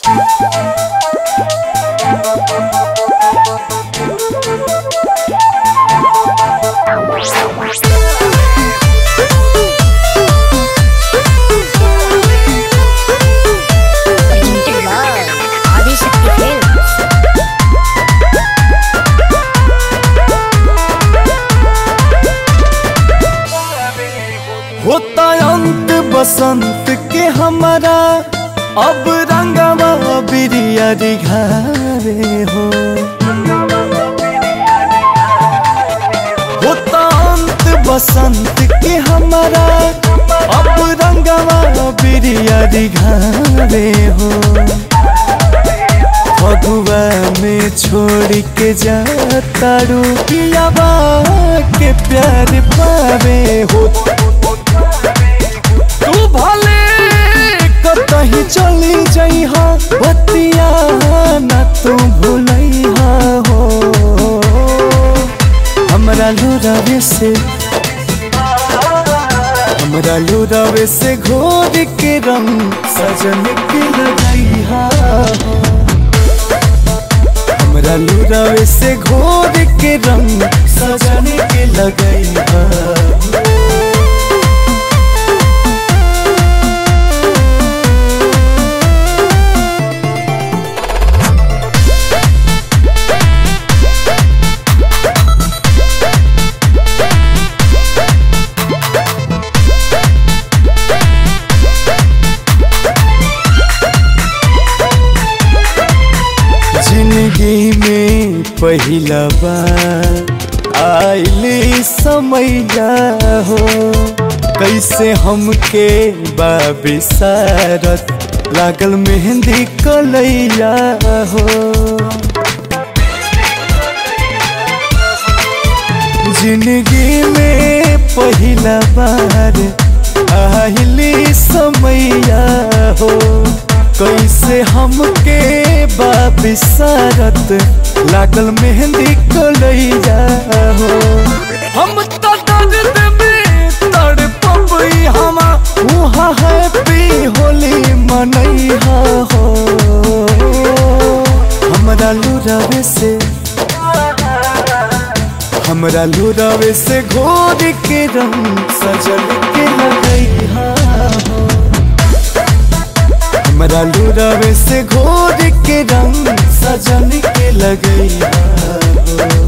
होता अंत बसंत के हमारा अब रंगवा बिरिया दिघारे हो। होता अंत बसंत के हमारा अब रंगवा बिरिया दिघारे हो। फगुआ में छोड़ के जाता रुकिया के प्यार पावे हो। तू भले कतही चली जइहा बतिया ना तू भूलइहा हो। हमरा लुरावे से घोर के रंग सजन के लगइहा हो। हमरा लुरावे से घोर के रंग सजन के लगइहा हो। जिंदगी में पहिला बार आइली समैया हो। कैसे हमके बाबिसारत लागल मेहंदी कलैया हो। जिंदगी में पहिला बार आइली समैया हो। कैसे हमके बाबिसारत लागल मेहंदी कलैया हो। हम तो दर्द में तड़पबई हमा वहाँ हैप्पी होली मनैहा हो। हमरा लुरावे से घोर के रंग सजल के लगैहा हो। हमरा लुरावे से घोर के रंग सजन के लगैया हो।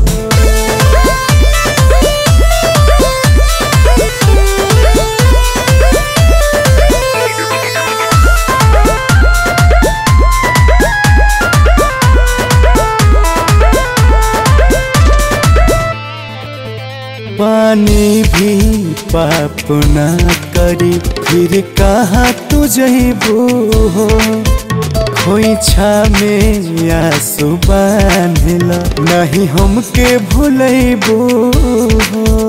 पानी भी पाप ना करी फिर कहाँ तू जइबू हो। खोइछा में आंसू बांधला नहीं हमके भूलैबू हो।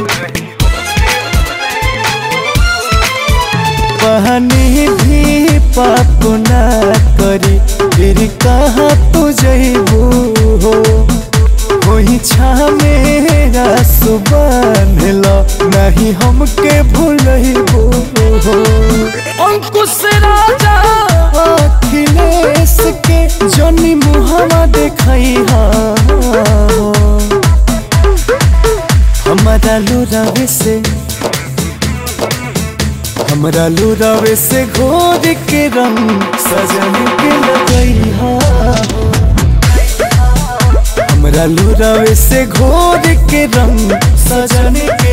पानी भी पाप ना करी फिर कहाँ तू जइबू हो। खोइछा में आंसू बांधला नहीं हमके भूलैबू हो। अंकुश राजा अखिलेश के जनी मुहावा देखइहा हो। हमरा लुरावे से घोर के रंग सजन के लगइहा हो। हमरा लुरावे से घोर के रंग सजन